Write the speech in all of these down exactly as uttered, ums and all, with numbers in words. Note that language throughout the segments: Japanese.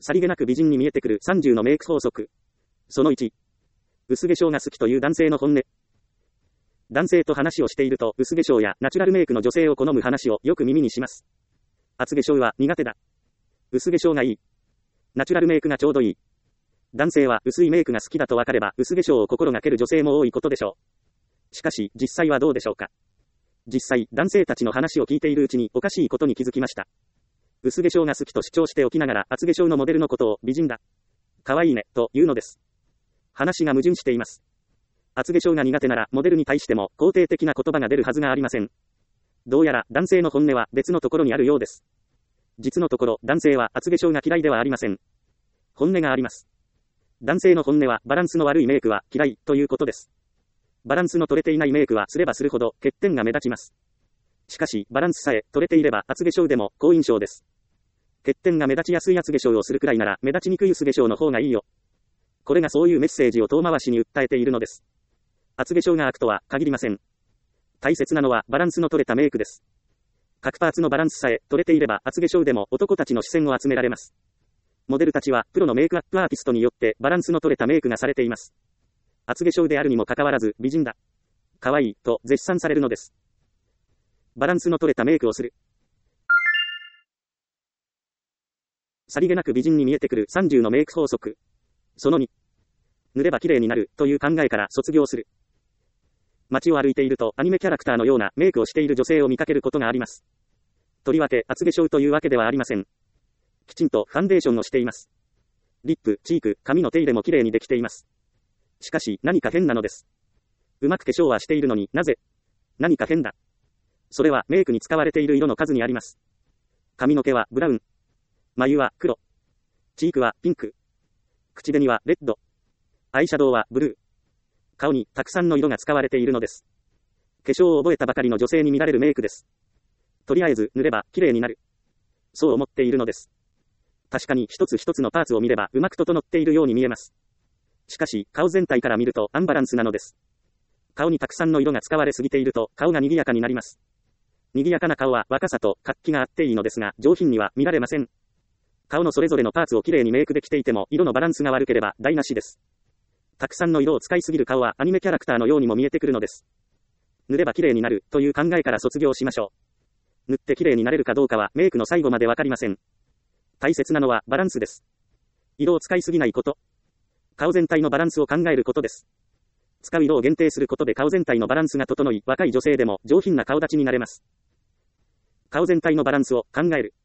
さりげなく美人に見えてくるさんじゅうのメイク法則。そのいち。薄化粧が好きという男性の本音。男性と話をしていると薄化粧やナチュラルメイクの女性を好む話をよく耳にします。厚化粧は苦手だ。薄化粧がいい。ナチュラルメイクがちょうどいい。男性は薄いメイクが好きだと分かれば薄化粧を心がける女性も多いことでしょう。しかし実際はどうでしょうか。実際男性たちの話を聞いているうちにおかしいことに気づきました。薄化粧が好きと主張しておきながら厚化粧のモデルのことを美人だ、可愛いねと言うのです。話が矛盾しています。厚化粧が苦手ならモデルに対しても肯定的な言葉が出るはずがありません。どうやら男性の本音は別のところにあるようです。実のところ男性は厚化粧が嫌いではありません。本音があります。男性の本音はバランスの悪いメイクは嫌いということです。バランスの取れていないメイクはすればするほど欠点が目立ちます。しかしバランスさえ取れていれば厚化粧でも好印象です。欠点が目立ちやすい厚化粧をするくらいなら目立ちにくい薄化粧の方がいいよ。これがそういうメッセージを遠回しに訴えているのです。厚化粧が悪とは限りません。大切なのはバランスの取れたメイクです。各パーツのバランスさえ取れていれば厚化粧でも男たちの視線を集められます。モデルたちはプロのメイクアップアーティストによってバランスの取れたメイクがされています。厚化粧であるにもかかわらず美人だ、可愛いと絶賛されるのです。バランスの取れたメイクをする。さりげなく美人に見えてくるさんじゅうのメイク法則。そのに。塗れば綺麗になるという考えから卒業する。街を歩いているとアニメキャラクターのようなメイクをしている女性を見かけることがあります。とりわけ厚化粧というわけではありません。きちんとファンデーションをしています。リップ、チーク、髪の手入れも綺麗にできています。しかし何か変なのです。うまく化粧はしているのになぜ何か変だ。それはメイクに使われている色の数にあります。髪の毛はブラウン。眉は黒。チークはピンク。口紅はレッド。アイシャドウはブルー。顔にたくさんの色が使われているのです。化粧を覚えたばかりの女性に見られるメイクです。とりあえず塗れば綺麗になる。そう思っているのです。確かに一つ一つのパーツを見ればうまく整っているように見えます。しかし顔全体から見るとアンバランスなのです。顔にたくさんの色が使われすぎていると顔が賑やかになります。賑やかな顔は若さと活気があっていいのですが上品には見られません。顔のそれぞれのパーツをきれいにメイクできていても色のバランスが悪ければ台無しです。たくさんの色を使いすぎる顔はアニメキャラクターのようにも見えてくるのです。塗れば綺麗になるという考えから卒業しましょう。塗って綺麗になれるかどうかはメイクの最後までわかりません。大切なのはバランスです。色を使いすぎないこと。顔全体のバランスを考えることです。使う色を限定することで顔全体のバランスが整い、若い女性でも上品な顔立ちになれます。顔全体のバランスを考える。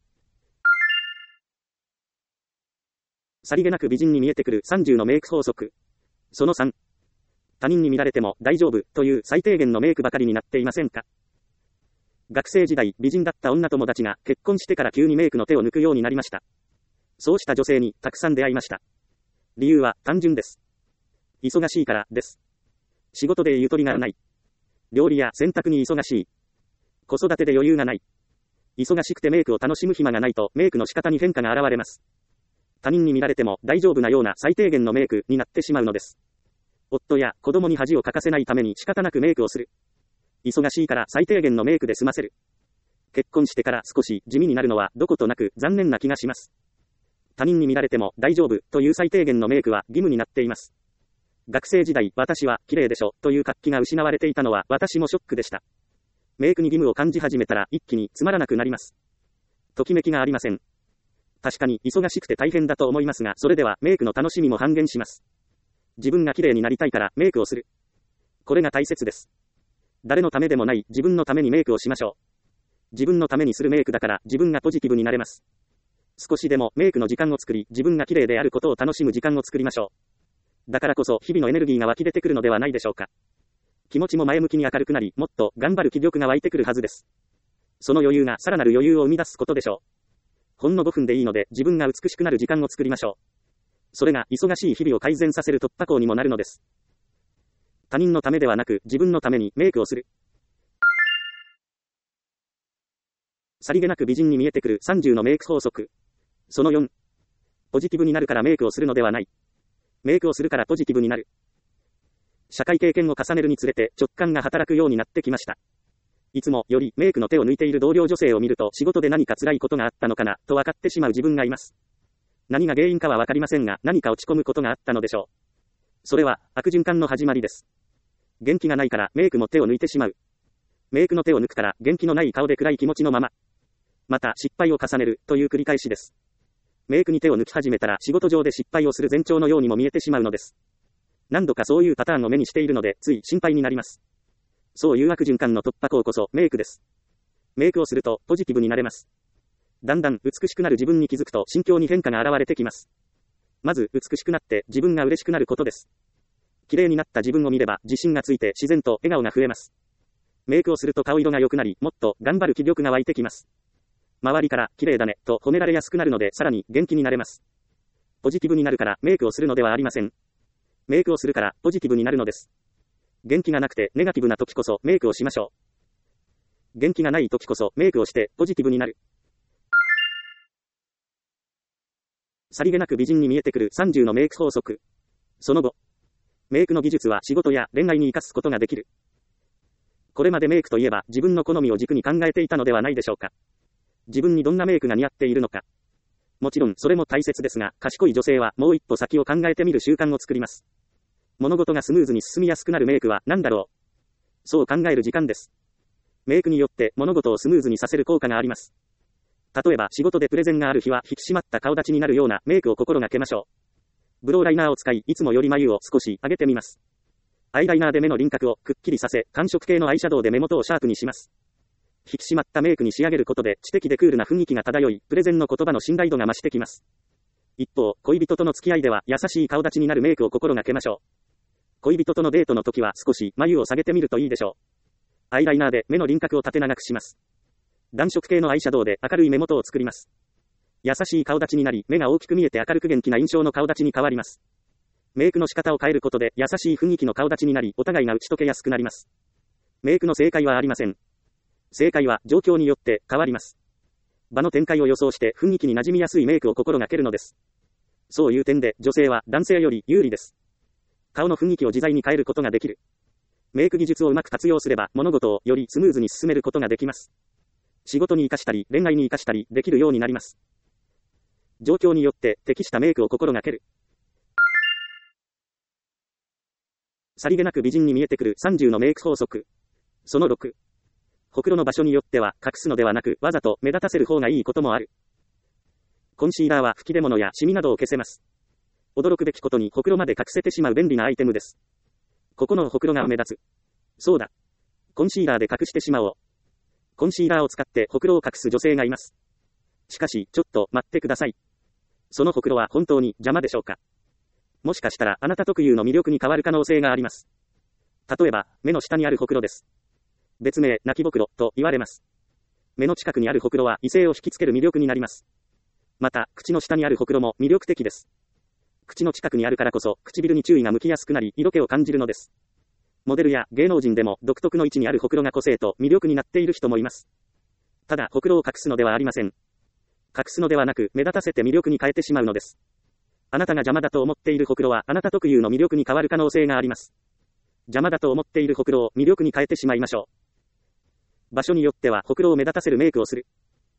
さりげなく美人に見えてくるさんじゅうのメイク法則。そのさん。他人に見られても大丈夫という最低限のメイクばかりになっていませんか。学生時代美人だった女友達が結婚してから急にメイクの手を抜くようになりました。そうした女性にたくさん出会いました。理由は単純です。忙しいからです。仕事でゆとりがない。料理や洗濯に忙しい。子育てで余裕がない。忙しくてメイクを楽しむ暇がないとメイクの仕方に変化が現れます。他人に見られても大丈夫なような最低限のメイクになってしまうのです。夫や子供に恥をかかせないために仕方なくメイクをする。忙しいから最低限のメイクで済ませる。結婚してから少し地味になるのはどことなく残念な気がします。他人に見られても大丈夫という最低限のメイクは義務になっています。学生時代私は綺麗でしょという活気が失われていたのは私もショックでした。メイクに義務を感じ始めたら一気につまらなくなります。ときめきがありません。確かに忙しくて大変だと思いますが、それではメイクの楽しみも半減します。自分が綺麗になりたいからメイクをする。これが大切です。誰のためでもない自分のためにメイクをしましょう。自分のためにするメイクだから自分がポジティブになれます。少しでもメイクの時間を作り、自分が綺麗であることを楽しむ時間を作りましょう。だからこそ日々のエネルギーが湧き出てくるのではないでしょうか。気持ちも前向きに明るくなり、もっと頑張る気力が湧いてくるはずです。その余裕がさらなる余裕を生み出すことでしょう。ほんのごふんでいいので自分が美しくなる時間を作りましょう。それが忙しい日々を改善させる突破口にもなるのです。他人のためではなく自分のためにメイクをする。さりげなく美人に見えてくるさんじゅうのメイク法則。そのよん。ポジティブになるからメイクをするのではない。メイクをするからポジティブになる。社会経験を重ねるにつれて直感が働くようになってきました。いつもよりメイクの手を抜いている同僚女性を見ると仕事で何か辛いことがあったのかなと分かってしまう自分がいます。 何が原因かはわかりませんが、何か落ち込むことがあったのでしょう。それは、悪循環の始まりです。元気がないからメイクも手を抜いてしまう。メイクの手を抜くから元気のない顔で暗い気持ちのまま。また失敗を重ねるという繰り返しです。メイクに手を抜き始めたら仕事上で失敗をする前兆のようにも見えてしまうのです。何度かそういうパターンを目にしているので、つい心配になります。そういう悪循環の突破口こそメイクです。メイクをするとポジティブになれます。だんだん美しくなる自分に気づくと心境に変化が現れてきます。まず美しくなって自分が嬉しくなることです。綺麗になった自分を見れば自信がついて自然と笑顔が増えます。メイクをすると顔色が良くなり、もっと頑張る気力が湧いてきます。周りから綺麗だねと褒められやすくなるのでさらに元気になれます。ポジティブになるからメイクをするのではありません。メイクをするからポジティブになるのです。元気がなくてネガティブな時こそメイクをしましょう。元気がない時こそメイクをしてポジティブになる。さりげなく美人に見えてくるさんじゅうのメイク法則。その後、メイクの技術は仕事や恋愛に活かすことができる。これまでメイクといえば自分の好みを軸に考えていたのではないでしょうか。自分にどんなメイクが似合っているのか。もちろんそれも大切ですが、賢い女性はもう一歩先を考えてみる習慣を作ります。物事がスムーズに進みやすくなるメイクは何だろう。そう考える時間です。メイクによって物事をスムーズにさせる効果があります。例えば仕事でプレゼンがある日は引き締まった顔立ちになるようなメイクを心がけましょう。ブローライナーを使い、いつもより眉を少し上げてみます。アイライナーで目の輪郭をくっきりさせ、寒色系のアイシャドウで目元をシャープにします。引き締まったメイクに仕上げることで知的でクールな雰囲気が漂い、プレゼンの言葉の信頼度が増してきます。一方、恋人との付き合いでは優しい顔立ちになるメイクを心がけましょう。恋人とのデートの時は少し眉を下げてみるといいでしょう。アイライナーで目の輪郭を縦長くします。暖色系のアイシャドウで明るい目元を作ります。優しい顔立ちになり、目が大きく見えて明るく元気な印象の顔立ちに変わります。メイクの仕方を変えることで優しい雰囲気の顔立ちになり、お互いが打ち解けやすくなります。メイクの正解はありません。正解は状況によって変わります。場の展開を予想して雰囲気に馴染みやすいメイクを心がけるのです。そういう点で女性は男性より有利です。顔の雰囲気を自在に変えることができる。メイク技術をうまく活用すれば物事をよりスムーズに進めることができます。仕事に活かしたり恋愛に活かしたりできるようになります。状況によって適したメイクを心がける。さりげなく美人に見えてくるさんじゅうのメイク法則。そのろく。ほくろの場所によっては隠すのではなくわざと目立たせる方がいいこともある。コンシーラーは吹き出物やシミなどを消せます。驚くべきことにほくろまで隠せてしまう便利なアイテムです。ここのほくろが目立つ。そうだ。コンシーラーで隠してしまおう。コンシーラーを使ってほくろを隠す女性がいます。しかし、ちょっと待ってください。そのほくろは本当に邪魔でしょうか。もしかしたらあなた特有の魅力に変わる可能性があります。例えば、目の下にあるほくろです。別名、泣きぼくろと言われます。目の近くにあるほくろは異性を引きつける魅力になります。また、口の下にあるほくろも魅力的です。口の近くにあるからこそ、唇に注意が向きやすくなり、色気を感じるのです。モデルや芸能人でも独特の位置にあるほくろが個性と魅力になっている人もいます。ただ、ほくろを隠すのではありません。隠すのではなく、目立たせて魅力に変えてしまうのです。あなたが邪魔だと思っているほくろは、あなた特有の魅力に変わる可能性があります。邪魔だと思っているほくろを魅力に変えてしまいましょう。場所によっては、ほくろを目立たせるメイクをする。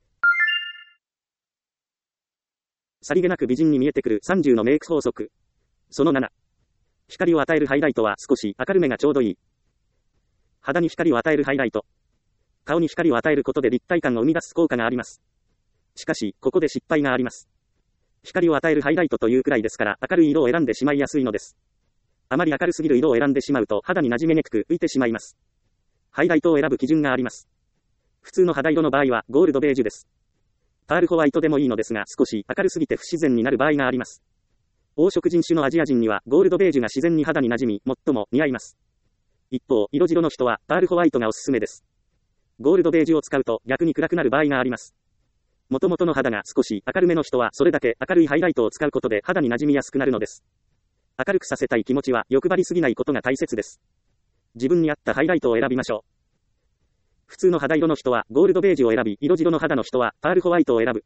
さりげなく美人に見えてくるさんじゅうのメイク法則。そのなな。光を与えるハイライトは少し明るめがちょうどいい。肌に光を与えるハイライト。顔に光を与えることで立体感を生み出す効果があります。しかし、ここで失敗があります。光を与えるハイライトというくらいですから明るい色を選んでしまいやすいのです。あまり明るすぎる色を選んでしまうと肌に馴染めにくく浮いてしまいます。ハイライトを選ぶ基準があります。普通の肌色の場合はゴールドベージュです。パールホワイトでもいいのですが少し明るすぎて不自然になる場合があります。黄色人種のアジア人にはゴールドベージュが自然に肌に馴染み最も似合います。一方、色白の人はパールホワイトがおすすめです。ゴールドベージュを使うと逆に暗くなる場合があります。元々の肌が少し明るめの人はそれだけ明るいハイライトを使うことで肌に馴染みやすくなるのです。明るくさせたい気持ちは欲張りすぎないことが大切です。自分に合ったハイライトを選びましょう。普通の肌色の人はゴールドベージュを選び、色白の肌の人はパールホワイトを選ぶ。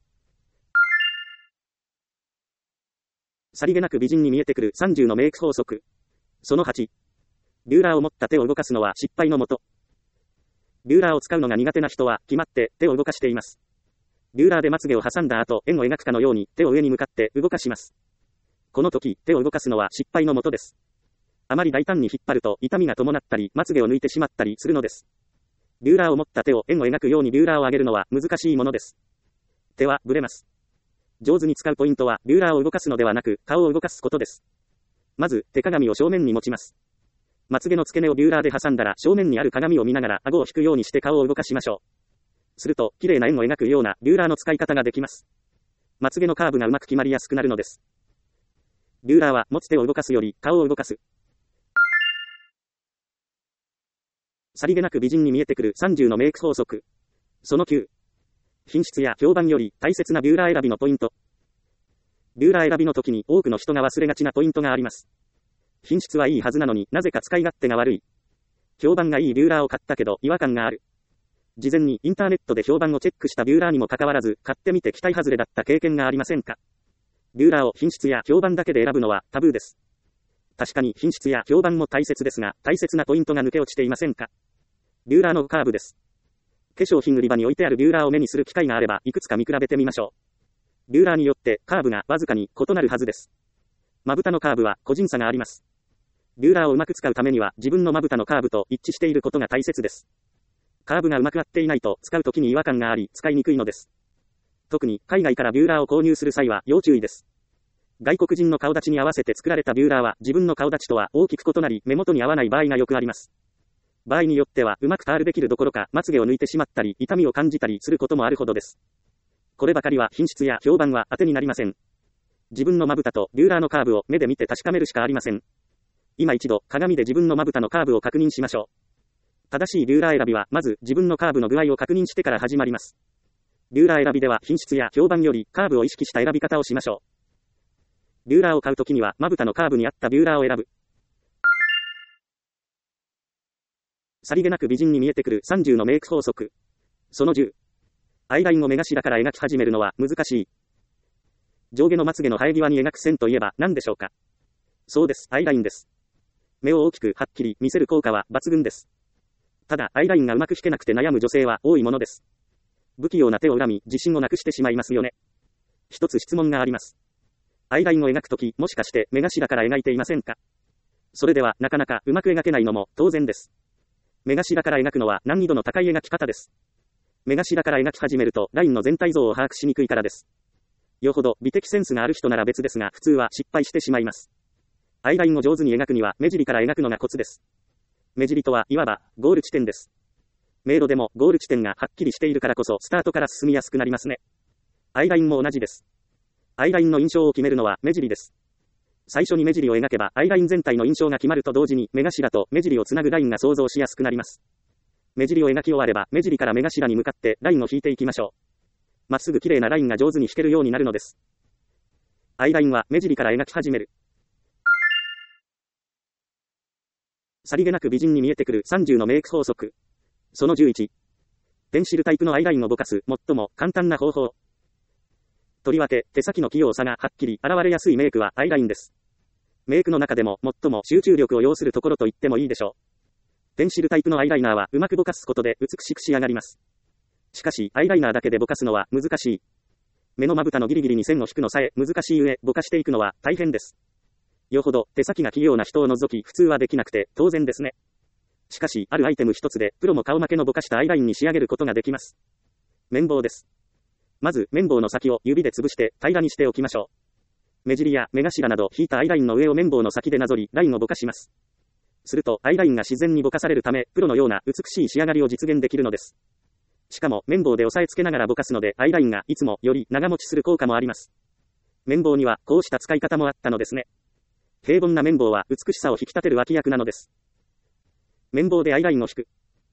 さりげなく美人に見えてくるさんじゅうのメイク法則。そのはち。ビューラーを持った手を動かすのは失敗のもと。ビューラーを使うのが苦手な人は決まって手を動かしています。 ビューラーでまつげを挟んだ後、円を描くかのように手を上に向かって動かします。この時、手を動かすのは失敗のもとです。あまり大胆に引っ張ると痛みが伴ったり、まつげを抜いてしまったりするのです。ビューラーを持った手を円を描くようにビューラーを上げるのは難しいものです。手はブレます。上手に使うポイントは、ビューラーを動かすのではなく、顔を動かすことです。まず、手鏡を正面に持ちます。まつげの付け根をビューラーで挟んだら、正面にある鏡を見ながら顎を引くようにして顔を動かしましょう。すると、綺麗な円を描くようなビューラーの使い方ができます。まつげのカーブがうまく決まりやすくなるのです。ビューラーは持つ手を動かすより顔を動かす。さりげなく美人に見えてくるさんじゅうのメイク法則。そのきゅう。品質や評判より大切なビューラー選びのポイント。ビューラー選びの時に多くの人が忘れがちなポイントがあります。品質はいいはずなのになぜか使い勝手が悪い。評判がいいビューラーを買ったけど違和感がある。事前にインターネットで評判をチェックしたビューラーにもかかわらず買ってみて期待外れだった経験がありませんか？ビューラーを品質や評判だけで選ぶのはタブーです。確かに品質や評判も大切ですが、大切なポイントが抜け落ちていませんか？ビューラーのカーブです。化粧品売り場に置いてあるビューラーを目にする機会があれば、いくつか見比べてみましょう。ビューラーによってカーブがわずかに異なるはずです。まぶたのカーブは個人差があります。ビューラーをうまく使うためには、自分のまぶたのカーブと一致していることが大切です。カーブがうまく合っていないと、使うときに違和感があり、使いにくいのです。特に、海外からビューラーを購入する際は、要注意です。外国人の顔立ちに合わせて作られたビューラーは、自分の顔立ちとは大きく異なり、目元に合わない場合がよくあります。場合によっては、うまくタールできるどころか、まつげを抜いてしまったり、痛みを感じたりすることもあるほどです。こればかりは、品質や評判は当てになりません。自分のまぶたとビューラーのカーブを目で見て確かめるしかありません。今一度、鏡で自分のまぶたのカーブを確認しましょう。正しいビューラー選びは、まず自分のカーブの具合を確認してから始まります。ビューラー選びでは、品質や評判よりカーブを意識した選び方をしましょう。ビューラーを買うときには、まぶたのカーブに合ったビューラーを選ぶ。さりげなく美人に見えてくるさんじゅうのメイク法則。そのじゅう。アイラインを目頭から描き始めるのは難しい。上下のまつげの生え際に描く線といえば何でしょうか？そうです、アイラインです。目を大きくはっきり見せる効果は抜群です。ただ、アイラインがうまく引けなくて悩む女性は多いものです。不器用な手を恨み、自信をなくしてしまいますよね。一つ質問があります。アイラインを描くとき、もしかして目頭から描いていませんか？それでは、なかなかうまく描けないのも当然です。目頭から描くのは難易度の高い描き方です。目頭から描き始めると、ラインの全体像を把握しにくいからです。よほど美的センスがある人なら別ですが、普通は失敗してしまいます。アイラインを上手に描くには、目尻から描くのがコツです。目尻とは、いわば、ゴール地点です。迷路でも、ゴール地点がはっきりしているからこそ、スタートから進みやすくなりますね。アイラインも同じです。アイラインの印象を決めるのは、目尻です。最初に目尻を描けば、アイライン全体の印象が決まると同時に、目頭と目尻をつなぐラインが想像しやすくなります。目尻を描き終われば、目尻から目頭に向かって、ラインを引いていきましょう。まっすぐ綺麗なラインが上手に引けるようになるのです。アイラインは、目尻から描き始める。さりげなく美人に見えてくるさんじゅうのメイク法則。そのじゅういち。ペンシルタイプのアイラインをぼかす、最も簡単な方法。とりわけ、手先の器用さがはっきり現れやすいメイクはアイラインです。メイクの中でも最も集中力を要するところと言ってもいいでしょう。ペンシルタイプのアイライナーはうまくぼかすことで美しく仕上がります。しかし、アイライナーだけでぼかすのは難しい。目のまぶたのギリギリに線を引くのさえ難しい上、ぼかしていくのは大変です。よほど手先が器用な人を除き普通はできなくて当然ですね。しかし、あるアイテム一つでプロも顔負けのぼかしたアイラインに仕上げることができます。綿棒です。まず、綿棒の先を指で潰して平らにしておきましょう。目尻や目頭など引いたアイラインの上を綿棒の先でなぞり、ラインをぼかします。すると、アイラインが自然にぼかされるため、プロのような美しい仕上がりを実現できるのです。しかも、綿棒で押さえつけながらぼかすので、アイラインがいつもより長持ちする効果もあります。綿棒にはこうした使い方もあったのですね。平凡な綿棒は美しさを引き立てる脇役なのです。綿棒でアイラインを引く。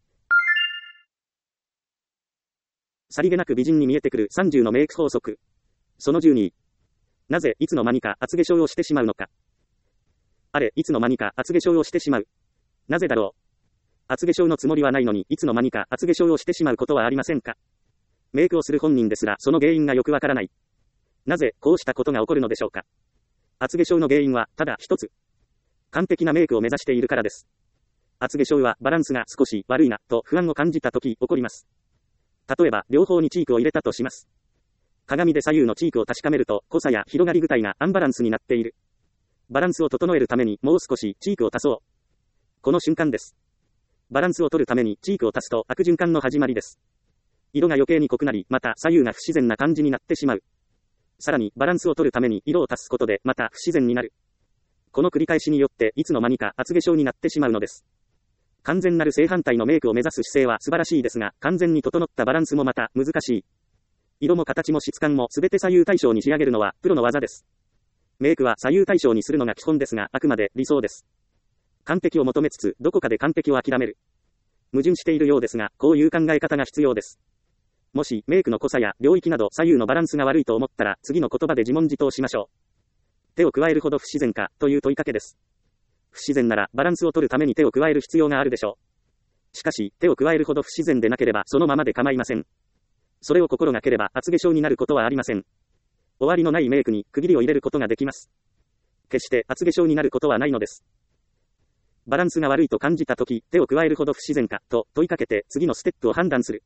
さりげなく美人に見えてくるさんじゅうのメイク法則。そのじゅうに。なぜいつの間にか厚化粧をしてしまうのか。あれ、いつの間にか厚化粧をしてしまう。なぜだろう。厚化粧のつもりはないのに、いつの間にか厚化粧をしてしまうことはありませんか。メイクをする本人ですら、その原因がよくわからない。なぜ、こうしたことが起こるのでしょうか。厚化粧の原因は、ただ一つ。完璧なメイクを目指しているからです。厚化粧は、バランスが少し悪いな、と不安を感じたとき起こります。例えば、両方にチークを入れたとします。 鏡で左右のチークを確かめると、濃さや広がり具体がアンバランスになっている。バランスを整えるためにもう少しチークを足そう。この瞬間です。バランスを取るためにチークを足すと悪循環の始まりです。色が余計に濃くなり、また左右が不自然な感じになってしまう。さらに、バランスを取るために色を足すことでまた不自然になる。この繰り返しによって、いつの間にか厚化粧になってしまうのです。完全なる正反対のメイクを目指す姿勢は素晴らしいですが、完全に整ったバランスもまた難しい。色も形も質感もすべて左右対称に仕上げるのはプロの技です。メイクは左右対称にするのが基本ですが、あくまで理想です。完璧を求めつつ、どこかで完璧を諦める。矛盾しているようですが、こういう考え方が必要です。もし、メイクの濃さや領域など左右のバランスが悪いと思ったら、次の言葉で自問自答しましょう。手を加えるほど不自然か、という問いかけです。不自然なら、バランスを取るために手を加える必要があるでしょう。しかし、手を加えるほど不自然でなければ、そのままで構いません。それを心がければ、厚化粧になることはありません。終わりのないメイクに区切りを入れることができます。決して厚化粧になることはないのです。バランスが悪いと感じたとき、手を加えるほど不自然か、と問いかけて、次のステップを判断する。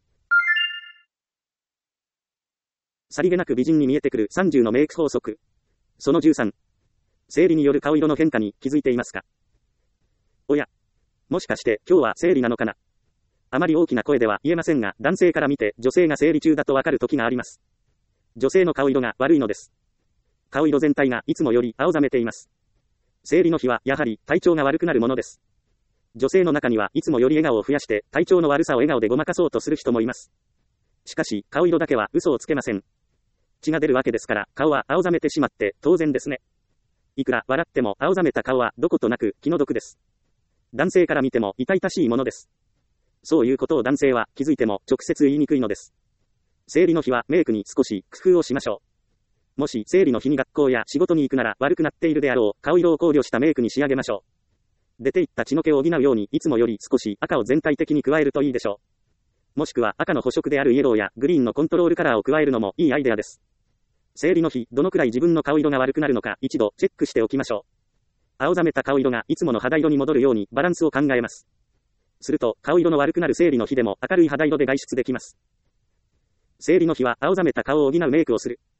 さりげなく美人に見えてくるさんじゅうのメイク法則。そのじゅうさん。生理による顔色の変化に気づいていますか？おや、もしかして今日は生理なのかな？あまり大きな声では言えませんが、男性から見て女性が生理中だとわかる時があります。女性の顔色が悪いのです。顔色全体がいつもより青ざめています。生理の日はやはり体調が悪くなるものです。女性の中にはいつもより笑顔を増やして体調の悪さを笑顔でごまかそうとする人もいます。しかし、顔色だけは嘘をつけません。血が出るわけですから、顔は青ざめてしまって当然ですね。いくら笑っても青ざめた顔はどことなく気の毒です。男性から見ても痛々しいものです。そういうことを男性は気づいても直接言いにくいのです。生理の日はメイクに少し工夫をしましょう。もし生理の日に学校や仕事に行くなら悪くなっているであろう顔色を考慮したメイクに仕上げましょう。出ていった血の気を補うようにいつもより少し赤を全体的に加えるといいでしょう。もしくは赤の補色であるイエローやグリーンのコントロールカラーを加えるのもいいアイデアです。生理の日、どのくらい自分の顔色が悪くなるのか一度チェックしておきましょう。青ざめた顔色がいつもの肌色に戻るようにバランスを考えます。すると、顔色の悪くなる生理の日でも明るい肌色で外出できます。生理の日は青ざめた顔を補うメイクをする。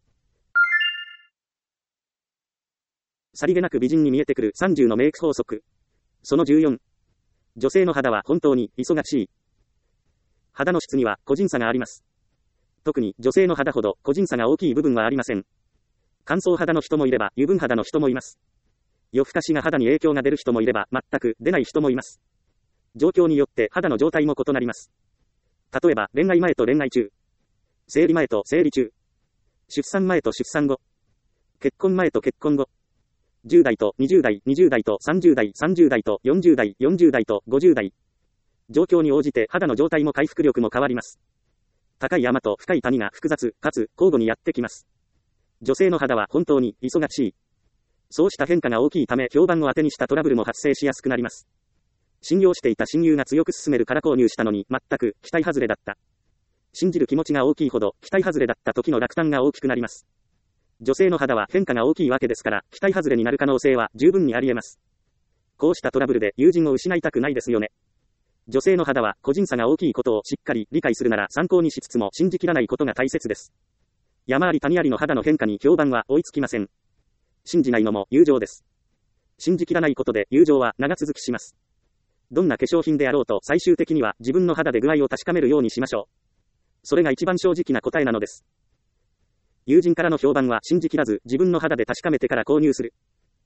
さりげなく美人に見えてくるさんじゅうのメイク法則。そのじゅうよん。女性の肌は本当に忙しい。肌の質には個人差があります。特に女性の肌ほど個人差が大きい部分はありません。乾燥肌の人もいれば油分肌の人もいます。夜更かしが肌に影響が出る人もいれば全く出ない人もいます。状況によって肌の状態も異なります。例えば恋愛前と恋愛中、生理前と生理中、出産前と出産後、結婚前と結婚後、じゅう代とにじゅう代、にじゅう代とさんじゅう代、さんじゅう代とよんじゅう代、よんじゅう代とごじゅう代。状況に応じて肌の状態も回復力も変わります。高い山と深い谷が複雑かつ交互にやってきます。女性の肌は本当に忙しい。そうした変化が大きいため評判を当てにしたトラブルも発生しやすくなります。信用していた親友が強く勧めるから購入したのに全く期待外れだった。信じる気持ちが大きいほど期待外れだった時の落胆が大きくなります。女性の肌は変化が大きいわけですから期待外れになる可能性は十分にあり得ます。こうしたトラブルで友人を失いたくないですよね。女性の肌は個人差が大きいことをしっかり理解するなら参考にしつつも信じきらないことが大切です。山あり谷ありの肌の変化に評判は追いつきません。信じないのも友情です。信じきらないことで友情は長続きします。どんな化粧品であろうと最終的には自分の肌で具合を確かめるようにしましょう。それが一番正直な答えなのです。友人からの評判は信じきらず自分の肌で確かめてから購入する。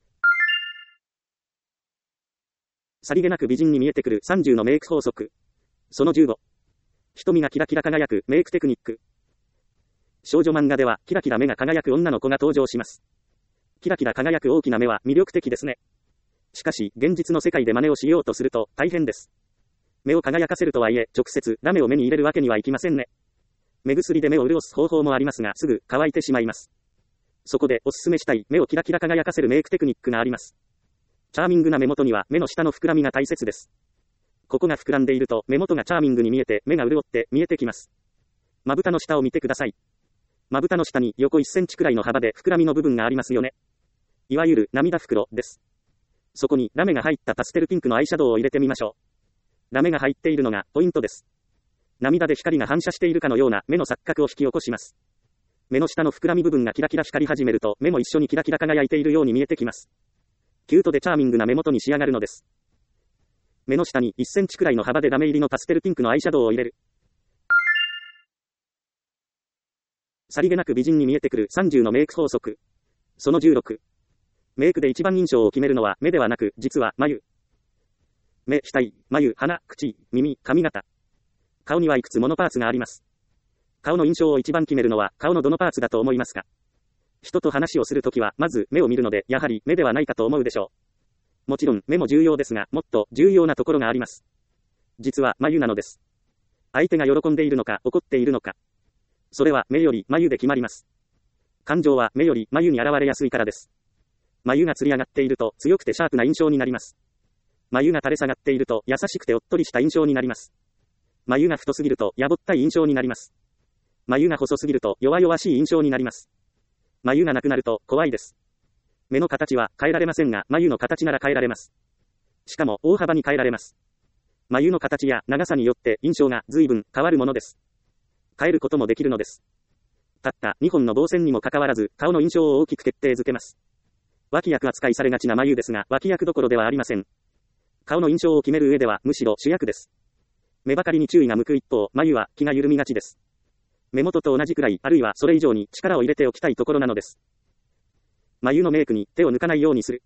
さりげなく美人に見えてくるさんじゅうのメイク法則。そのじゅうご。瞳がキラキラ輝くメイクテクニック。少女漫画ではキラキラ目が輝く女の子が登場します。キラキラ輝く大きな目は魅力的ですね。しかし、現実の世界で真似をしようとすると大変です。目を輝かせるとはいえ、直接ラメを目に入れるわけにはいきませんね。目薬で目を潤す方法もありますが、すぐ乾いてしまいます。そこでおすすめしたい目をキラキラ輝かせるメイクテクニックがあります。チャーミングな目元には目の下の膨らみが大切です。ここが膨らんでいると目元がチャーミングに見えて目が潤って見えてきます。まぶたの下を見てください。まぶたの下に横いっセンチくらいの幅で膨らみの部分がありますよね。いわゆる涙袋です。そこにラメが入ったパステルピンクのアイシャドウを入れてみましょう。ラメが入っているのがポイントです。涙で光が反射しているかのような目の錯覚を引き起こします。 目の下の膨らみ部分がキラキラ光り始めると、目も一緒にキラキラ輝いているように見えてきます。キュートでチャーミングな目元に仕上がるのです。目の下にいっセンチくらいの幅でラメ入りのパステルピンクのアイシャドウを入れる。さりげなく美人に見えてくるさんじゅうのメイク法則。そのじゅうろく。メイクで一番印象を決めるのは目ではなく、実は眉。目、額、眉、鼻、口、耳、髪型。顔にはいくつものパーツがあります。顔の印象を一番決めるのは顔のどのパーツだと思いますか？人と話をするときはまず目を見るので、やはり目ではないかと思うでしょう。もちろん目も重要ですが、もっと重要なところがあります。実は眉なのです。相手が喜んでいるのか怒っているのか。それは目より眉で決まります。感情は目より眉に現れやすいからです。眉がつり上がっていると強くてシャープな印象になります。眉が垂れ下がっていると優しくておっとりした印象になります。眉が太すぎるとやぼったい印象になります。眉が細すぎると弱々しい印象になります。眉がなくなると怖いです。目の形は変えられませんが、眉の形なら変えられます。しかも大幅に変えられます。眉の形や長さによって印象が随分変わるものです。変えることもできるのです。たったにほんの棒線にもかかわらず、顔の印象を大きく決定づけます。脇役扱いされがちな眉ですが、脇役どころではありません。顔の印象を決める上ではむしろ主役です。目ばかりに注意が向く一方、眉は気が緩みがちです。目元と同じくらい、あるいはそれ以上に力を入れておきたいところなのです。眉のメイクに手を抜かないようにする。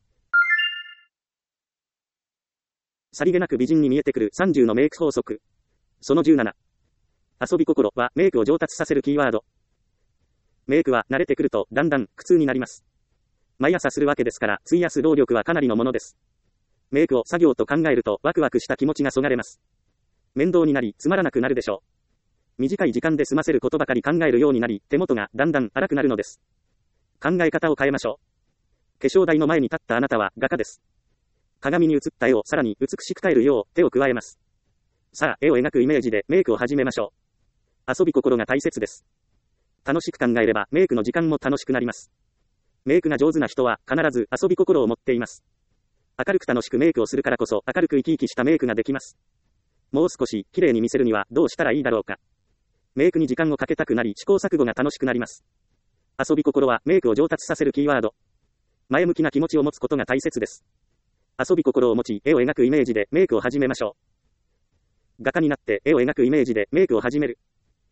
さりげなく美人に見えてくるさんじゅうのメイク法則。そのじゅうなな。遊び心はメイクを上達させるキーワード。メイクは慣れてくるとだんだん苦痛になります。毎朝するわけですから、費やす労力はかなりのものです。メイクを作業と考えるとワクワクした気持ちがそがれます。面倒になりつまらなくなるでしょう。短い時間で済ませることばかり考えるようになり、手元がだんだん荒くなるのです。考え方を変えましょう。化粧台の前に立ったあなたは画家です。鏡に映った絵をさらに美しく変えるよう手を加えます。さあ、絵を描くイメージでメイクを始めましょう。遊び心が大切です。楽しく考えればメイクの時間も楽しくなります。メイクが上手な人は必ず遊び心を持っています。明るく楽しくメイクをするからこそ明るく生き生きしたメイクができます。もう少し綺麗に見せるにはどうしたらいいだろうか。メイクに時間をかけたくなり試行錯誤が楽しくなります。遊び心はメイクを上達させるキーワード。前向きな気持ちを持つことが大切です。遊び心を持ち絵を描くイメージでメイクを始めましょう。画家になって絵を描くイメージでメイクを始める。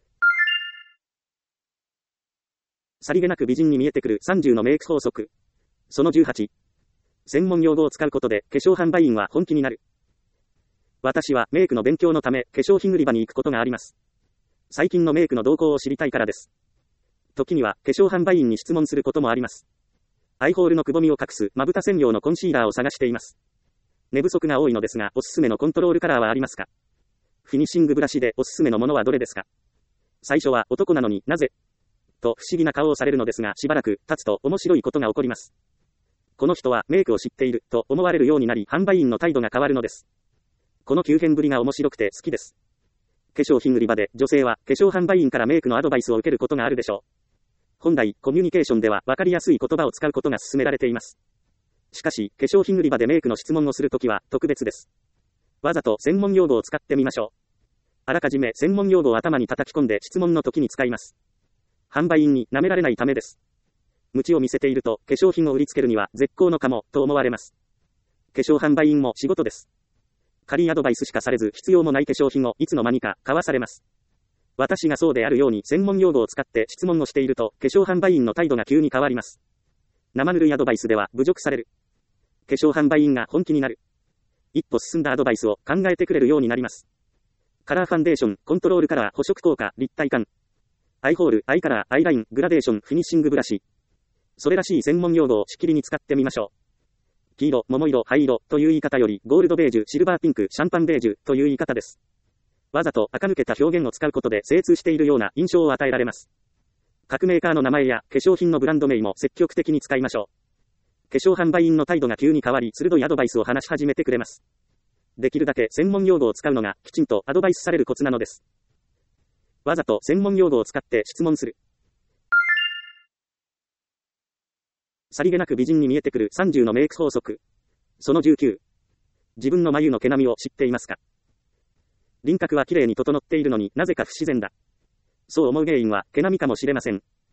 さりげなく美人に見えてくるさんじゅうのメイク法則。そのじゅうはち。専門用語を使うことで化粧販売員は本気になる。私はメイクの勉強のため化粧品売り場に行くことがあります。最近のメイクの動向を知りたいからです。時には化粧販売員に質問することもあります。アイホールのくぼみを隠すまぶた専用のコンシーラーを探しています。寝不足が多いのですが、おすすめのコントロールカラーはありますか？フィニッシングブラシでおすすめのものはどれですか？最初は男なのになぜ？と不思議な顔をされるのですが、しばらく経つと面白いことが起こります。この人はメイクを知っていると思われるようになり、販売員の態度が変わるのです。この急変ぶりが面白くて好きです。化粧品売り場で女性は化粧販売員からメイクのアドバイスを受けることがあるでしょう。本来、コミュニケーションでは分かりやすい言葉を使うことが勧められています。しかし、化粧品売り場でメイクの質問をするときは特別です。わざと専門用語を使ってみましょう。あらかじめ専門用語を頭に叩き込んで質問の時に使います。販売員に舐められないためです。無知を見せていると化粧品を売りつけるには絶好のかもと思われます。化粧販売員も仕事です。仮アドバイスしかされず必要もない化粧品をいつの間にか買わされます。私がそうであるように専門用語を使って質問をしていると化粧販売員の態度が急に変わります。生ぬるいアドバイスでは侮辱される。化粧販売員が本気になる。一歩進んだアドバイスを考えてくれるようになります。カラーファンデーション、コントロールカラー、補色効果、立体感。アイホール、アイカラー、アイライン、グラデーション、フィニッシングブラシ。それらしい専門用語をしきりに使ってみましょう。黄色、桃色、灰色という言い方より、ゴールドベージュ、シルバーピンク、シャンパンベージュという言い方です。わざと垢抜けた表現を使うことで精通しているような印象を与えられます。各メーカーの名前や化粧品のブランド名も積極的に使いましょう。化粧販売員の態度が急に変わり、鋭いアドバイスを話し始めてくれます。できるだけ専門用語を使うのがきちんとアドバイスされるコツなのです。わざと専門用語を使って質問する。さりげなく美人に見えてくるさんじゅうのメイク法則。そのじゅうきゅう。自分の眉の毛並みを知っていますか？輪郭は綺麗に整っているのになぜか不自然だ。そう思う原因は毛並みかもしれません。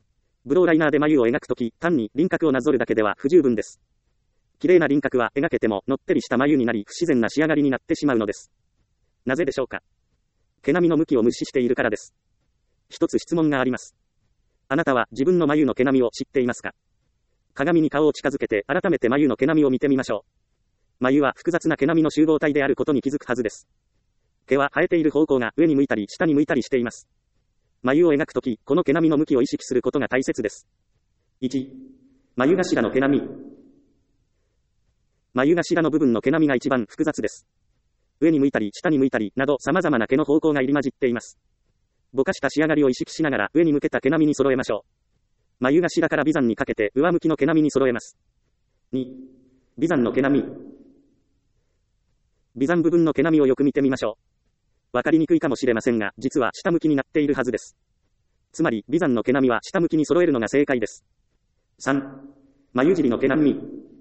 ブローライナーで眉を描くとき、単に輪郭をなぞるだけでは不十分です。綺麗な輪郭は描けてものってりした眉になり不自然な仕上がりになってしまうのです。なぜでしょうか。毛並みの向きを無視しているからです。一つ質問があります。あなたは自分の眉の毛並みを知っていますか。鏡に顔を近づけて改めて眉の毛並みを見てみましょう。眉は複雑な毛並みの集合体であることに気づくはずです。毛は生えている方向が上に向いたり下に向いたりしています。眉を描くとき、この毛並みの向きを意識することが大切です。いち、眉頭の毛並み。眉頭の部分の毛並みが一番複雑です。上に向いたり下に向いたりなど様々な毛の方向が入り混じっています。ぼかした仕上がりを意識しながら上に向けた毛並みに揃えましょう。眉頭から眉山にかけて上向きの毛並みに揃えます。に、眉山の毛並み。眉山部分の毛並みをよく見てみましょう。わかりにくいかもしれませんが、実は下向きになっているはずです。つまり眉山の毛並みは下向きに揃えるのが正解です。さん、眉尻の毛並み。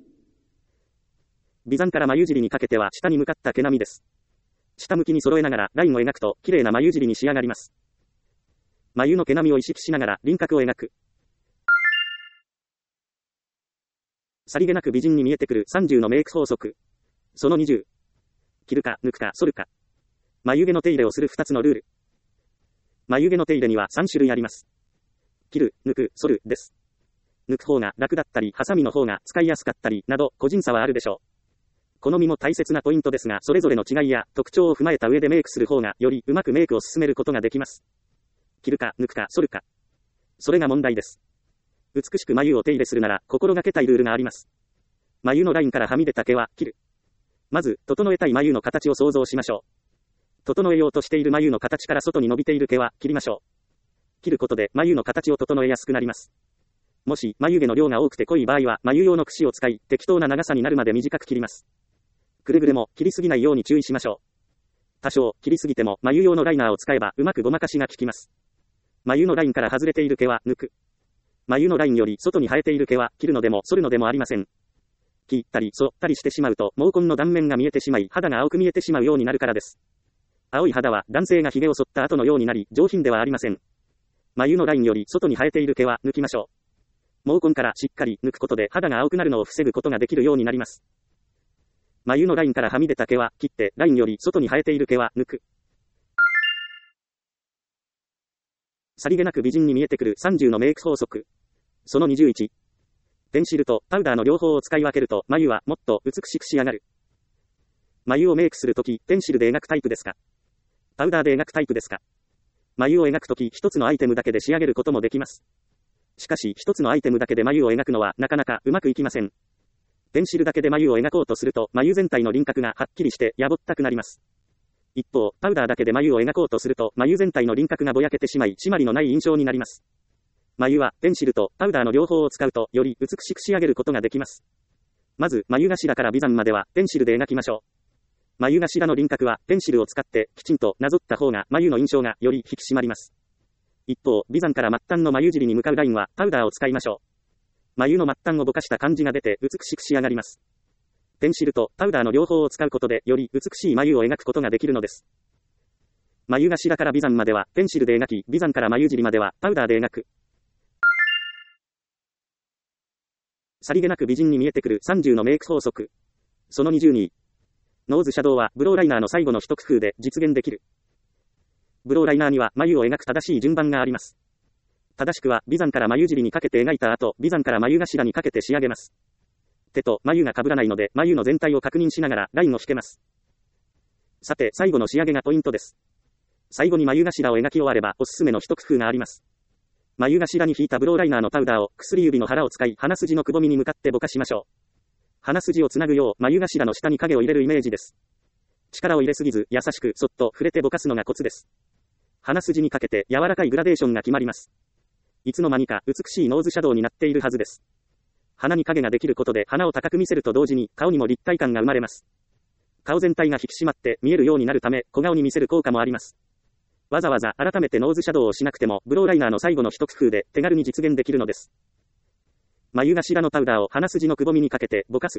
眉山から眉尻にかけては下に向かった毛並みです。下向きに揃えながらラインを描くと綺麗な眉尻に仕上がります。眉の毛並みを意識しながら輪郭を描く。さりげなく美人に見えてくるさんじゅうのメイク法則。そのにじゅう。切るか抜くか剃るか。眉毛の手入れをするふたつのルール。眉毛の手入れにはさんしゅるいあります。切る、抜く、剃るです。抜く方が楽だったり、ハサミの方が使いやすかったりなど個人差はあるでしょう。好みも大切なポイントですが、それぞれの違いや特徴を踏まえた上でメイクする方がよりうまくメイクを進めることができます。切るか抜くか剃るか。それが問題です。美しく眉を手入れするなら心がけたいルールがあります。眉のラインからはみ出た毛は切る。まず、整えたい眉の形を想像しましょう。整えようとしている眉の形から外に伸びている毛は切りましょう。切ることで眉の形を整えやすくなります。もし眉毛の量が多くて濃い場合は眉用の櫛を使い適当な長さになるまで短く切ります。くれぐれも切りすぎないように注意しましょう。多少切りすぎても眉用のライナーを使えばうまくごまかしが効きます。眉のラインから外れている毛は抜く。眉のラインより外に生えている毛は切るのでも剃るのでもありません。切ったり剃ったりしてしまうと毛根の断面が見えてしまい肌が青く見えてしまうようになるからです。青い肌は男性が髭を剃った後のようになり上品ではありません。眉のラインより外に生えている毛は抜きましょう。毛根からしっかり抜くことで肌が青くなるのを防ぐことができるようになります。眉のラインからはみ出た毛は切ってラインより外に生えている毛は抜く。さりげなく美人に見えてくるさんじゅうのメイク法則。そのにじゅういち。ペンシルとパウダーの両方を使い分けると眉はもっと美しく仕上がる。眉をメイクするとき、ペンシルで描くタイプですか？パウダーで描くタイプですか？眉を描くとき一つのアイテムだけで仕上げることもできます。しかし一つのアイテムだけで眉を描くのはなかなかうまくいきません。ペンシルだけで眉を描こうとすると眉全体の輪郭がはっきりしてやぼったくなります。一方、パウダーだけで眉を描こうとすると眉全体の輪郭がぼやけてしまい締まりのない印象になります。眉はペンシルとパウダーの両方を使うとより美しく仕上げることができます。まず眉頭から眉山まではペンシルで描きましょう。眉頭の輪郭はペンシルを使ってきちんとなぞった方が眉の印象がより引き締まります。一方、眉山から末端の眉尻に向かうラインはパウダーを使いましょう。眉の末端をぼかした感じが出て美しく仕上がります。ペンシルとパウダーの両方を使うことでより美しい眉を描くことができるのです。眉頭から眉山まではペンシルで描き、眉山から眉尻まではパウダーで描く。さりげなく美人に見えてくるさんじゅうのメイク法則。そのにじゅうに。ノーズシャドウはブローライナーの最後の一工夫で実現できる。ブローライナーには眉を描く正しい順番があります。正しくは眉山から眉尻にかけて描いた後、眉山から眉頭にかけて仕上げます。手と眉が被らないので眉の全体を確認しながらラインを引けます。さて最後の仕上げがポイントです。最後に眉頭を描き終わればおすすめの一工夫があります。眉頭に引いたブローライナーのパウダーを薬指の腹を使い鼻筋のくぼみに向かってぼかしましょう。鼻筋をつなぐよう眉頭の下に影を入れるイメージです。力を入れすぎず優しくそっと触れてぼかすのがコツです。鼻筋にかけて柔らかいグラデーションが決まります。いつの間にか美しいノーズシャドウになっているはずです。鼻に影ができることで鼻を高く見せると同時に顔にも立体感が生まれます。顔全体が引き締まって見えるようになるため小顔に見せる効果もあります。わざわざ改めてノーズシャドウをしなくてもブローライナーの最後の一工夫で手軽に実現できるのです。眉頭のパウダーを鼻筋のくぼみにかけてぼかす。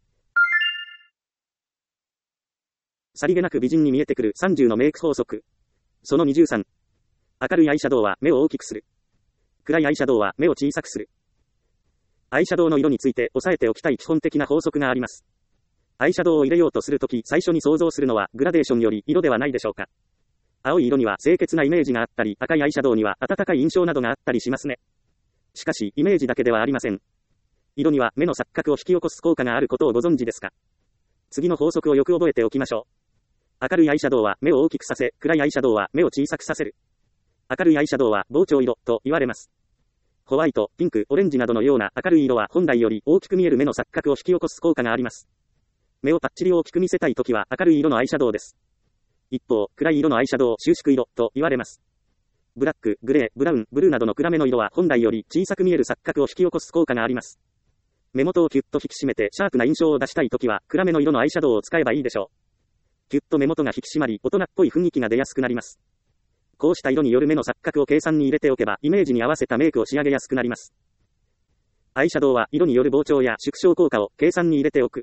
さりげなく美人に見えてくるさんじゅうのメイク法則。そのにじゅうさん。明るいアイシャドウは目を大きくする。 暗いアイシャドウは目を小さくする。アイシャドウの色について押さえておきたい基本的な法則があります。アイシャドウを入れようとするとき、最初に想像するのはグラデーションより色ではないでしょうか。青い色には清潔なイメージがあったり、赤いアイシャドウには温かい印象などがあったりしますね。しかし、イメージだけではありません。色には目の錯覚を引き起こす効果があることをご存知ですか？次の法則をよく覚えておきましょう。明るいアイシャドウは目を大きくさせ、暗いアイシャドウは目を小さくさせる。明るいアイシャドウは膨張色と言われます。ホワイト、ピンク、オレンジなどのような明るい色は本来より大きく見える目の錯覚を引き起こす効果があります。目をパッチリ大きく見せたいときは明るい色のアイシャドウです。一方、暗い色のアイシャドウを収縮色と言われます。ブラック、グレー、ブラウン、ブルーなどの暗めの色は本来より小さく見える錯覚を引き起こす効果があります。目元をキュッと引き締めてシャープな印象を出したいときは暗めの色のアイシャドウを使えばいいでしょう。キュッと目元が引き締まり大人っぽい雰囲気が出やすくなります。こうした色による目の錯覚を計算に入れておけばイメージに合わせたメイクを仕上げやすくなります。アイシャドウは色による膨張や縮小効果を計算に入れておく。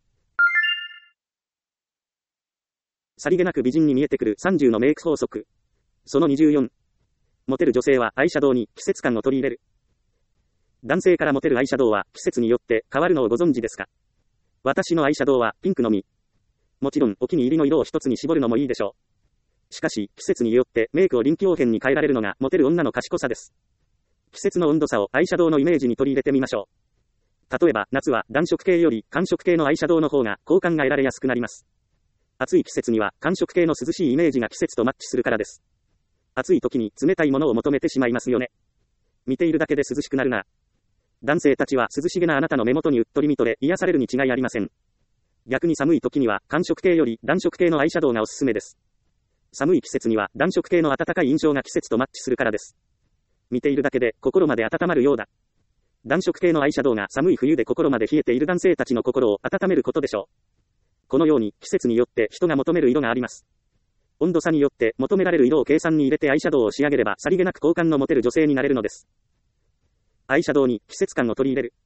さりげなく美人に見えてくるさんじゅうのメイク法則。そのにじゅうよん。モテる女性はアイシャドウに季節感を取り入れる。男性からモテるアイシャドウは季節によって変わるのをご存知ですか？私のアイシャドウはピンクのみ。もちろんお気に入りの色を一つに絞るのもいいでしょう。しかし、季節によってメイクを臨機応変に変えられるのがモテる女の賢さです。季節の温度差をアイシャドウのイメージに取り入れてみましょう。例えば、夏は暖色系より寒色系のアイシャドウの方が好感が得られやすくなります。暑い季節には寒色系の涼しいイメージが季節とマッチするからです。暑い時に冷たいものを求めてしまいますよね。見ているだけで涼しくなるな。男性たちは涼しげなあなたの目元にうっとり見とれ癒されるに違いありません。逆に寒い時には寒色系より暖色系のアイシャドウがおすすめです。寒い季節には暖色系の暖かい印象が季節とマッチするからです。見ているだけで心まで温まるようだ。暖色系のアイシャドウが寒い冬で心まで冷えている男性たちの心を温めることでしょう。このように季節によって人が求める色があります。温度差によって求められる色を計算に入れてアイシャドウを仕上げればさりげなく好感の持てる女性になれるのです。アイシャドウに季節感を取り入れる。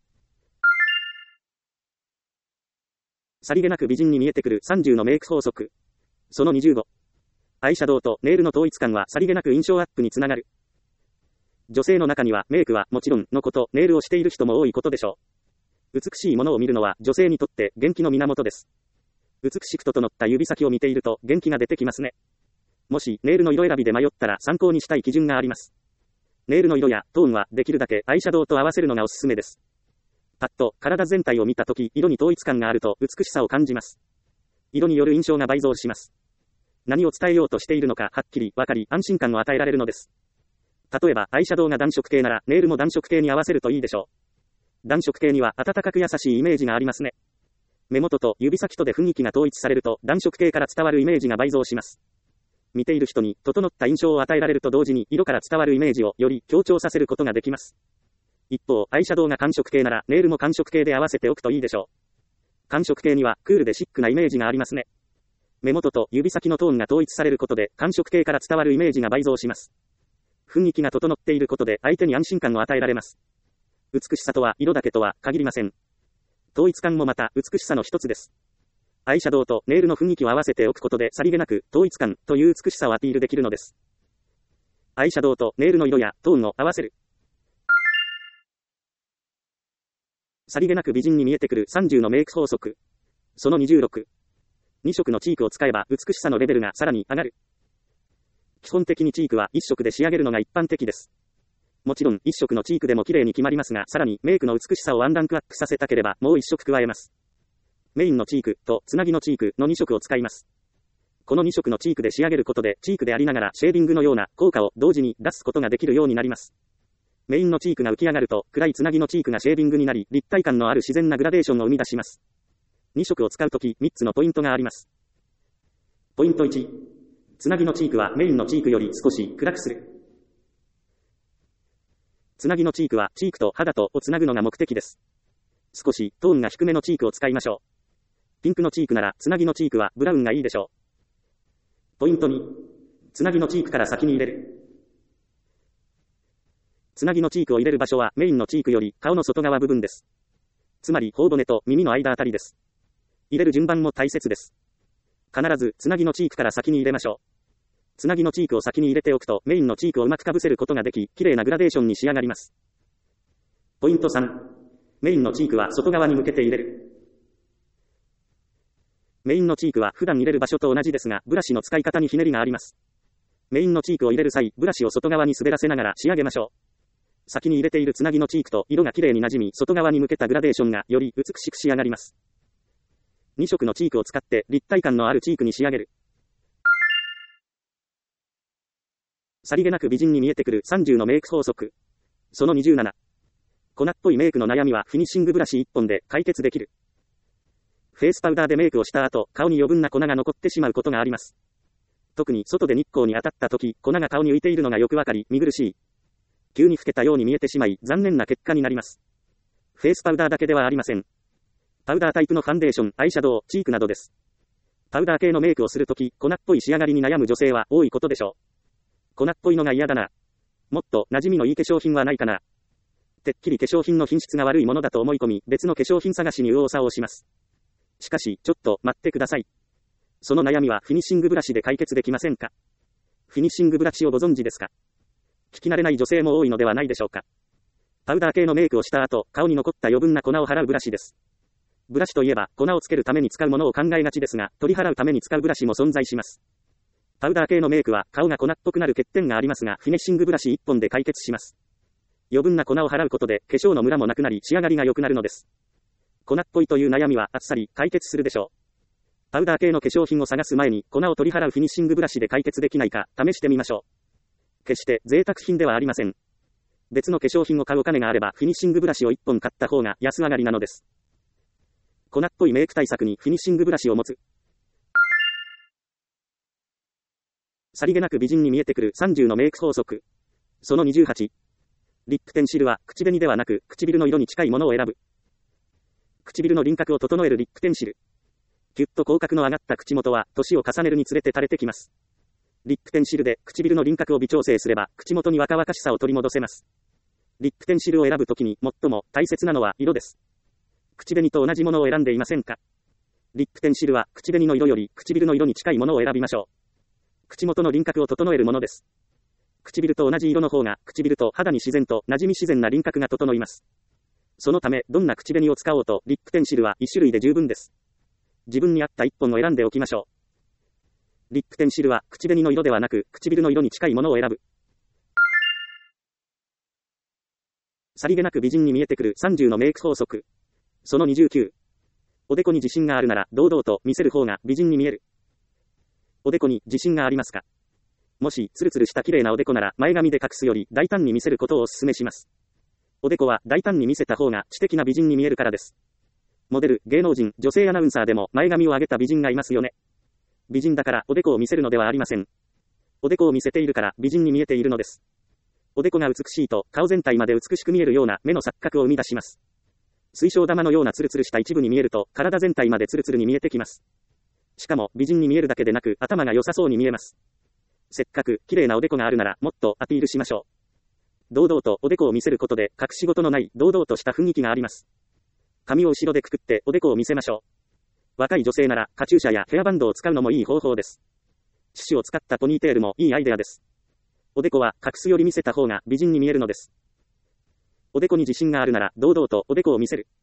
さりげなく美人に見えてくるさんじゅうのメイク法則。そのにじゅうご。アイシャドウとネイルの統一感はさりげなく印象アップにつながる。女性の中にはメイクはもちろんのこと、ネイルをしている人も多いことでしょう。美しいものを見るのは女性にとって元気の源です。美しく整った指先を見ていると元気が出てきますね。もしネイルの色選びで迷ったら参考にしたい基準があります。ネイルの色やトーンはできるだけアイシャドウと合わせるのがおすすめです。パッと体全体を見たとき色に統一感があると美しさを感じます。色による印象が倍増します。何を伝えようとしているのかはっきりわかり安心感を与えられるのです。例えばアイシャドウが暖色系ならネイルも暖色系に合わせるといいでしょう。暖色系には温かく優しいイメージがありますね。目元と指先とで雰囲気が統一されると暖色系から伝わるイメージが倍増します。見ている人に整った印象を与えられると同時に色から伝わるイメージをより強調させることができます。一方、アイシャドウが寒色系ならネイルも寒色系で合わせておくといいでしょう。寒色系にはクールでシックなイメージがありますね。目元と指先のトーンが統一されることで寒色系から伝わるイメージが倍増します。雰囲気が整っていることで相手に安心感を与えられます。美しさとは色だけとは限りません。統一感もまた美しさの一つです。アイシャドウとネイルの雰囲気を合わせておくことでさりげなく統一感という美しさをアピールできるのです。アイシャドウとネイルの色やトーンを合わせる。さりげなく美人に見えてくるさんじゅうのメイク法則。そのにじゅうろく。に色のチークを使えば美しさのレベルがさらに上がる。基本的にチークはいっ色で仕上げるのが一般的です。もちろんいっ色のチークでも綺麗に決まりますが、さらにメイクの美しさをワンランクアップさせたければもういっ色加えます。メインのチークとつなぎのチークのに色を使います。このに色のチークで仕上げることでチークでありながらシェーディングのような効果を同時に出すことができるようになります。メインのチークが浮き上がると暗いつなぎのチークがシェーディングになり立体感のある自然なグラデーションを生み出します。に色を使うときみっつのポイントがあります。ポイントいち。つなぎのチークはメインのチークより少し暗くする。つなぎのチークはチークと肌とをつなぐのが目的です。少しトーンが低めのチークを使いましょう。ピンクのチークならつなぎのチークはブラウンがいいでしょう。ポイントに。つなぎのチークから先に入れる。つなぎのチークを入れる場所はメインのチークより顔の外側部分です。つまり頬骨と耳の間あたりです。入れる順番も大切です。必ずつなぎのチークから先に入れましょう。 つなぎのチークを先に入れておくと、メインのチークをうまく被せることができ、綺麗なグラデーションに仕上がります。ポイントさん。メインのチークは外側に向けて入れる。メインのチークは普段入れる場所と同じですが、ブラシの使い方にひねりがあります。メインのチークを入れる際、ブラシを外側に滑らせながら仕上げましょう。先に入れているつなぎのチークと色が綺麗に馴染み、外側に向けたグラデーションがより美しく仕上がります。に色のチークを使って立体感のあるチークに仕上げる。さりげなく美人に見えてくるさんじゅうのメイク法則。そのにじゅうなな。粉っぽいメイクの悩みはフィニッシングブラシいっぽんで解決できる。フェイスパウダーでメイクをした後、顔に余分な粉が残ってしまうことがあります。特に外で日光に当たった時、粉が顔に浮いているのがよくわかり、見苦しい。急に老けたように見えてしまい、残念な結果になります。フェイスパウダーだけではありません。パウダータイプのファンデーション、アイシャドウ、チークなどです。パウダー系のメイクをするとき、粉っぽい仕上がりに悩む女性は多いことでしょう。粉っぽいのが嫌だな。もっと馴染みのいい化粧品はないかな。てっきり化粧品の品質が悪いものだと思い込み、別の化粧品探しに右往左往します。しかし、ちょっと待ってください。その悩みはフィニッシングブラシで解決できませんか？フィニッシングブラシをご存知ですか？聞き慣れない女性も多いのではないでしょうか。パウダー系のメイクをした後、顔に残った余分な粉を払うブラシです。ブラシといえば、粉をつけるために使うものを考えがちですが、取り払うために使うブラシも存在します。パウダー系のメイクは顔が粉っぽくなる欠点がありますが、フィニッシングブラシいっぽんで解決します。余分な粉を払うことで、化粧のムラもなくなり、仕上がりが良くなるのです。粉っぽいという悩みはあっさり解決するでしょう。パウダー系の化粧品を探す前に、粉を取り払うフィニッシングブラシで解決できないか、試してみましょう。決して贅沢品ではありません。別の化粧品を買うお金があれば、フィニッシングブラシをいっぽん買った方が安上がりなのです。粉っぽいメイク対策にフィニッシングブラシを持つ。さりげなく美人に見えてくるさんじゅうのメイク法則。そのにじゅうはち。リップペンシルは口紅ではなく唇の色に近いものを選ぶ。唇の輪郭を整えるリップペンシル。キュッと口角の上がった口元は年を重ねるにつれて垂れてきます。リップペンシルで唇の輪郭を微調整すれば口元に若々しさを取り戻せます。リップペンシルを選ぶときに最も大切なのは色です。口紅と同じものを選んでいませんか？リップペンシルは口紅の色より唇の色に近いものを選びましょう。口元の輪郭を整えるものです。唇と同じ色の方が唇と肌に自然と馴染み自然な輪郭が整います。そのためどんな口紅を使おうとリップペンシルはいち種類で十分です。自分に合ったいっぽんを選んでおきましょう。リップペンシルは口紅の色ではなく唇の色に近いものを選ぶ。さりげなく美人に見えてくるさんじゅうのメイク法則。そのにじゅうきゅう。おでこに自信があるなら堂々と見せる方が美人に見える。おでこに自信がありますか？もしツルツルした綺麗なおでこなら前髪で隠すより大胆に見せることをお勧めします。おでこは大胆に見せた方が知的な美人に見えるからです。モデル、芸能人、女性アナウンサーでも前髪を上げた美人がいますよね。美人だからおでこを見せるのではありません。おでこを見せているから美人に見えているのです。おでこが美しいと顔全体まで美しく見えるような目の錯覚を生み出します。水晶玉のようなツルツルした一部に見えると体全体までツルツルに見えてきます。しかも美人に見えるだけでなく頭が良さそうに見えます。せっかく綺麗なおでこがあるならもっとアピールしましょう。堂々とおでこを見せることで隠し事のない堂々とした雰囲気があります。髪を後ろでくくっておでこを見せましょう。若い女性ならカチューシャやヘアバンドを使うのもいい方法です。シュシュを使ったポニーテールもいいアイデアです。おでこは隠すより見せた方が美人に見えるのです。おでこに自信があるなら堂々とおでこを見せる。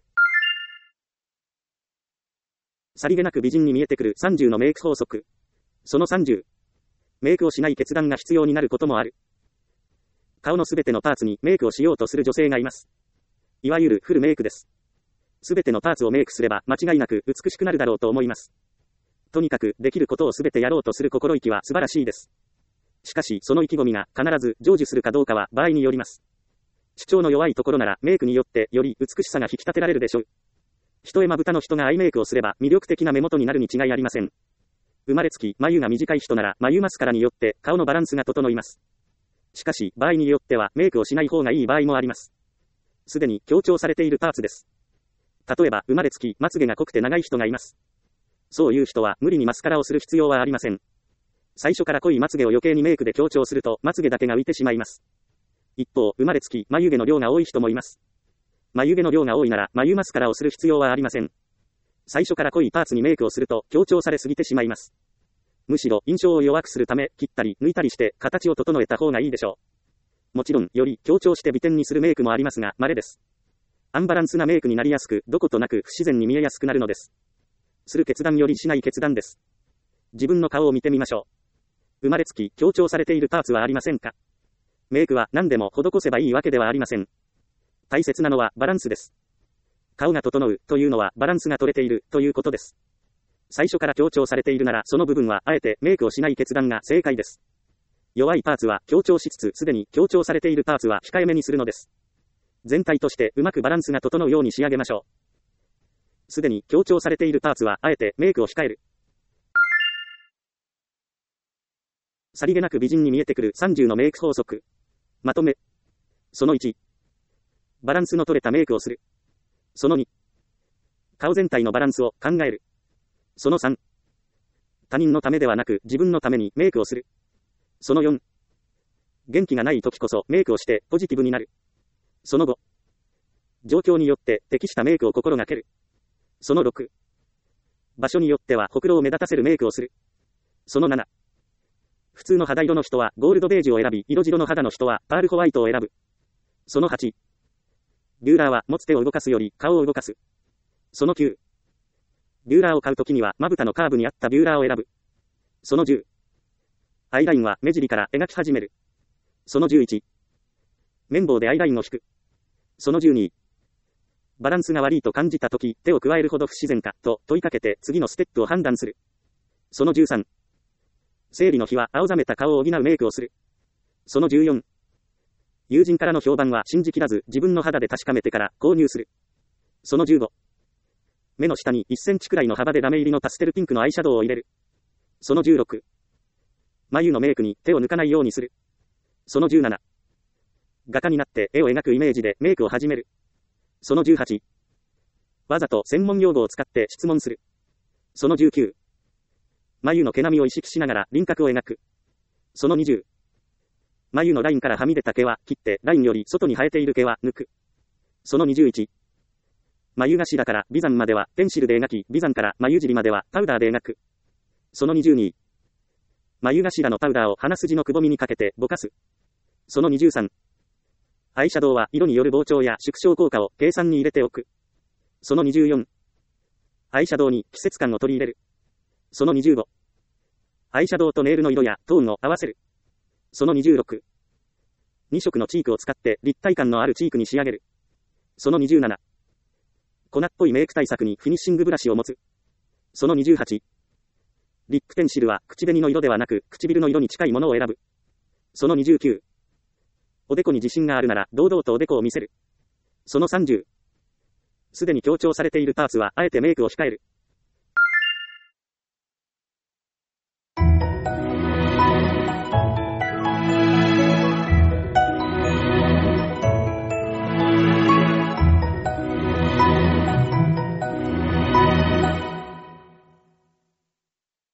さりげなく美人に見えてくるさんじゅうのメイク法則。そのさんじゅう。メイクをしない決断が必要になることもある。顔のすべてのパーツにメイクをしようとする女性がいます。いわゆるフルメイクです。すべてのパーツをメイクすれば間違いなく美しくなるだろうと思います。とにかくできることをすべてやろうとする心意気は素晴らしいです。しかしその意気込みが必ず成就するかどうかは場合によります。主張の弱いところならメイクによってより美しさが引き立てられるでしょう。一重まぶたの人がアイメイクをすれば魅力的な目元になるに違いありません。生まれつき眉が短い人なら眉マスカラによって顔のバランスが整います。しかし場合によってはメイクをしない方がいい場合もあります。すでに強調されているパーツです。例えば生まれつきまつげが濃くて長い人がいます。そういう人は無理にマスカラをする必要はありません。最初から濃いまつげを余計にメイクで強調するとまつげだけが浮いてしまいます。一方生まれつき眉毛の量が多い人もいます。眉毛の量が多いなら眉マスカラをする必要はありません。最初から濃いパーツにメイクをすると強調されすぎてしまいます。 むしろ印象を弱くするため、切ったり抜いたりして形を整えた方がいいでしょう。もちろん、より強調して美点にするメイクもありますが、稀です。アンバランスなメイクになりやすく、どことなく不自然に見えやすくなるのです。する決断よりしない決断です。自分の顔を見てみましょう。生まれつき強調されているパーツはありませんか？メイクは何でも施せばいいわけではありません。大切なのはバランスです。顔が整うというのはバランスが取れているということです。最初から強調されているならその部分はあえてメイクをしない決断が正解です。弱いパーツは強調しつつすでに強調されているパーツは控えめにするのです。全体としてうまくバランスが整うように仕上げましょう。すでに強調されているパーツはあえてメイクを控える。さりげなく美人に見えてくるさんじゅうのメイク法則。まとめ。そのいち。バランスの取れたメイクをする。そのに。顔全体のバランスを考える。そのさん。他人のためではなく自分のためにメイクをする。そのよん。元気がない時こそメイクをしてポジティブになる。そのご。状況によって適したメイクを心がける。そのろく。場所によってはほくろを目立たせるメイクをする。そのなな。普通の肌色の人はゴールドベージュを選び、色白の肌の人はパールホワイトを選ぶ。そのはち。ビューラーは持つ手を動かすより顔を動かす。そのきゅう。ビューラーを買うときにはまぶたのカーブに合ったビューラーを選ぶ。そのじゅう。アイラインは目尻から描き始める。そのじゅういち。綿棒でアイラインを引く。そのじゅうに。バランスが悪いと感じたとき、手を加えるほど不自然か、と問いかけて次のステップを判断する。そのじゅうさん。生理の日は青ざめた顔を補うメイクをする。そのじゅうよん。友人からの評判は信じきらず自分の肌で確かめてから購入する。そのじゅうご。目の下にいっセンチくらいの幅でラメ入りのパステルピンクのアイシャドウを入れる。そのじゅうろく。眉のメイクに手を抜かないようにする。そのじゅうなな。画家になって絵を描くイメージでメイクを始める。そのじゅうはち。わざと専門用語を使って質問する。そのじゅうきゅう。眉の毛並みを意識しながら輪郭を描く。そのにじゅう。眉のラインからはみ出た毛は切ってラインより外に生えている毛は抜く。そのにじゅういち。眉頭から眉山まではペンシルで描き、眉山から眉尻まではパウダーで描く。そのにじゅうに。眉頭のパウダーを鼻筋のくぼみにかけてぼかす。そのにじゅうさん。アイシャドウは色による膨張や縮小効果を計算に入れておく。そのにじゅうよん。アイシャドウに季節感を取り入れる。そのにじゅうご。アイシャドウとネイルの色やトーンを合わせる。そのにじゅうろく。に色のチークを使って立体感のあるチークに仕上げる。そのにじゅうなな。粉っぽいメイク対策にフィニッシングブラシを持つ。そのにじゅうはち。リップペンシルは口紅の色ではなく唇の色に近いものを選ぶ。そのにじゅうきゅう。おでこに自信があるなら堂々とおでこを見せる。そのさんじゅう。すでに強調されているパーツはあえてメイクを控える。